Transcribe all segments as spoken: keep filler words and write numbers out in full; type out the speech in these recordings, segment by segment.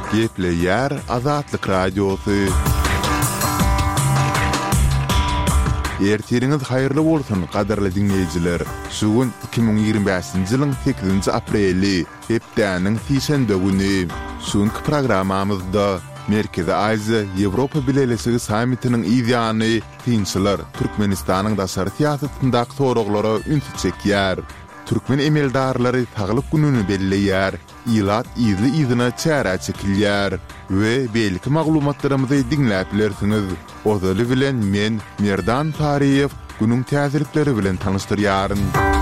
Gepleyer Azatlyk Radiosu. Ertiriniz hayırlı bolsun, qadarly dinleyijiler. Şugun iki bin ýygrimi beşinji ýylyň sekizinji apreli, hepdäniň sişende güni. Şuňky programamyzda Merkezi Aziýa Ýewropa Bileşigi samitiniň ýygyany tinçiler Türkmenistanyň daşary siýasatyndaky soraglara ünsü çekýär. Türkmen emeldarlary tagylyk gününi belleýär, ýylat ýyly ýygyna çäre çekilýär we belki maglumatlarymyzy dinläp bilersiňiz. Ozaly bilen men Merdan Tariýew günüň täzirlikleri bilen tanystyryaryn.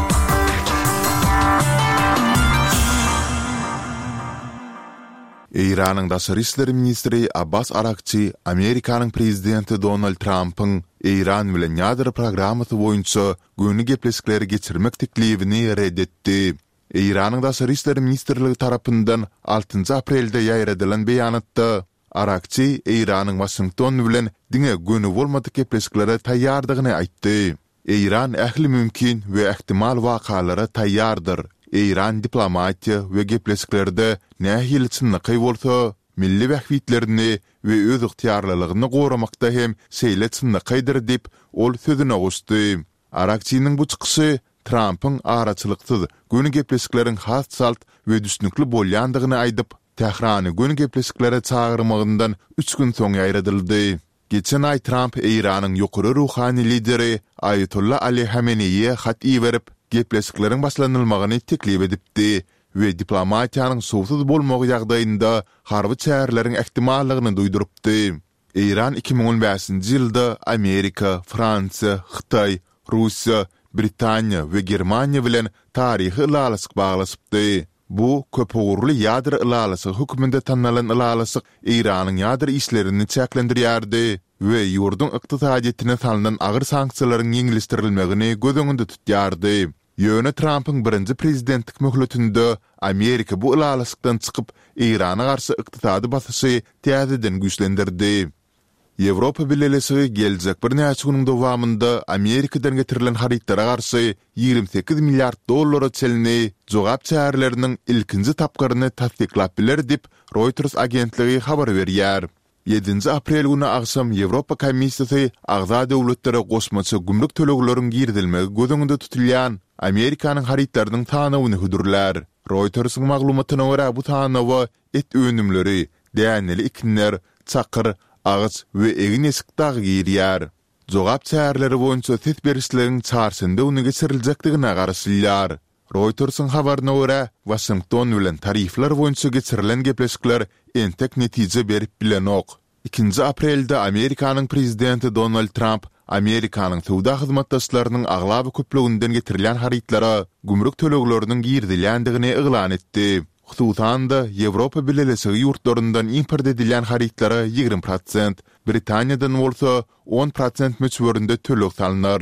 İran'ın Daşary işleri ministri Abbas Arakçy, Amerikanyň prezidenti Donald Trump'yň İran bilen ýadyr programmasy boýunça günü gepleşikleri geçirmek teklifini reddetdi. İran'ın Daşary işleri ministrligi tarapyndan altynjy aprelde ýaýradylan beýanatda Arakçy İran'yň Washington bilen diňe günü bolmady gepleşiklere taýýardygyny aýtdy. İran ähli mümkin we ihtimal wakalara taýýardyr. İran diplomatiýa we gepleşiklerde nähili çynlyky bolsa, milli wähwitlerini we öz ygtyarlylygyny goramakda hem seýle çynlykydyr diýip ol sözüne guşdy. Arakçynyň bu çykyşy Trump'yň araçylyksyz günü gepleşikleriň has salt we düşnükli bolýandygyny aýdyp, Tehrany günü gepleşiklere çağırmagyndan üç gün soň ýaýradyldy. Geçen ay Trump İran'yň ýokary ruhani lideri Ayatollah Ali Hameneýe hat iýerip, gepleşikleriň başlanylmagyny teklip edipdi we diplomatiýanyň sowsuz bolmagy ýagdaýynda harby çärelerin ihtimallygyny duýdurupdy. İran iki bin on beşinji ýylda Amerika, Fransa, Hytaý, Russiýa, Britaniýa we Germaniýa bilen taryhy ylalasyk baglasypdy. Bu köpügürli ýadyr ylalasyk höküminde tanlanan ylalasyk İranyň ýadyr işlerini çäklendirýärdi we ýurdun ykdysadyetine salynan agyr sanksiýalaryň ýeňilişdirilmegini göz öňünde tutýardy. Ýöne Trump'yň birinji prezidentlik möhletinde Amerika bu ylalasykdan çykyp İrana garşy ykdysady basyşy täzeden güýçlendirdi. Ýewropa Bileşigi geljek bir näçe güniň dowamında Amerikadan getirilen haritlara garşy ýygrimi sekiz milliard dollara çelini jogap çäreleriniň ilkinji tapgaryny tasdiklap biler diýip Reuters agentligi habar berýär. yedinji aprel günü akşam Ýewropa Komissiýasy agza döwletlere goşmaça gümrük tölegleriniň girdilmegi göz öňünde tutulýan Amerikanyň haritlarynyň tanawyny hudurlar. Reuters'yň maglumatyna görä bu tanawy et önümleri, däneli ikinler, çakyr, ağaç we egin esikdagy girýär. Jogap çäreleri boýunça ses berişleriň çarsynda uny geçiriljakdygyna garaşylýar. Reuters'yň habaryna görä, Washington bilen tarifler boýunça geçirilen gepleşikler entek netije berip bilenok. ikinji aprelde Amerikanyň prezidenti Donald Trump Amerikanyň sowda hyzmatdaşlarynyň aglaby köpleginden getirilen haritlara gümrük tölegleriniň girdilýändigini eglan etdi. Hususan da Ýewropa Bileşigi ýurtlaryndan import edilen haritlara ýygrimi prosent, Britaniýadan bolsa on prosent möçberinde töleg salynar.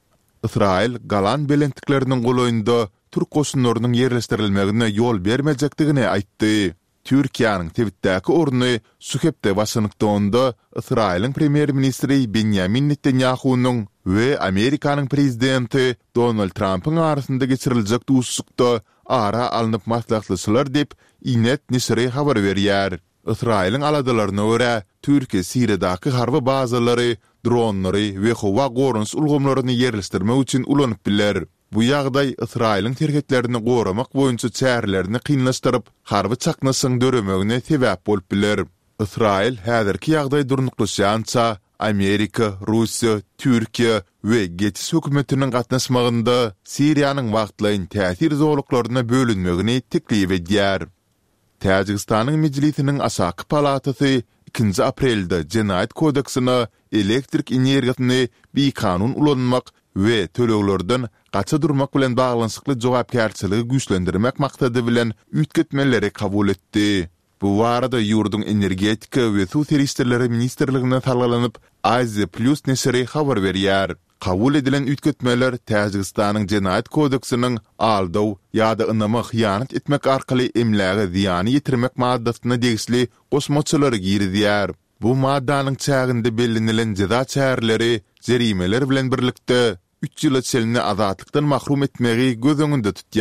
Israil Galan belentlikleriniň golaýynda Türk goşunlarynyň ýerleşdirilmegine ýol bermejekdigini aýtdy. Türkiýanyň Twitter'däki orny şu hepde Washingtonda Israiliň premier ministri Benjamin Netanyahu'nyň we Amerikanyň prezidenti Donald Trump'yň arasynda geçiriljek duşlukda ara alınıp maslahatlaşylar diýip Inet nesri habar berýär. Israiliň aladalaryna görä Türkiýe Siriýadaky harby bazalary, dronlary we howa gorunç ulgamlaryny ýerleşdirmek üçin ulanyp biler. Bu ýagdaý Israiliň terhetlerini goramak boýunça çärelerini kynlaşdyryp, harby çaknasyň döremegine sebäp bolup biler. Israil häzirki ýagdaý durnuklaşýança Amerika, Russiýa, Türkiýe we geçiş hökümetiniň gatnaşmagynda Siriýanyň wagtlaryň täsir zorluklaryna bölünmegini teklip edýär. Täjikistanyň mejlisiniň aşaky palatasy ikinji aprelde Jenaýat kodeksine elektrik energiýasyny bir kanun ulanmak we töleglerden gaça durmak bilen baglanyşykly jogapkärçiligi güýçlendirmek maksady bilen üýtgetmeleri kabul etdi. Bu warada ýurdun energetika we suw serişleri ministrligine talgalanyp Aziya Plus nesri habar berýär. Kabul edilen üýtgetmeler Täjikistanyň Jenaýat kodeksiniň aldaw ýa-da ynama hyýanat etmek arkaly emläge ziýany ýetirmek maddasyna degisli gosmaçylary girdýär. Bu maddanyň çäginde bellenilen jeza çäreleri jerimeler bilen birlikde üç ýyla çelini azatlykdan mahrum etmegi göz öňünde tutýar.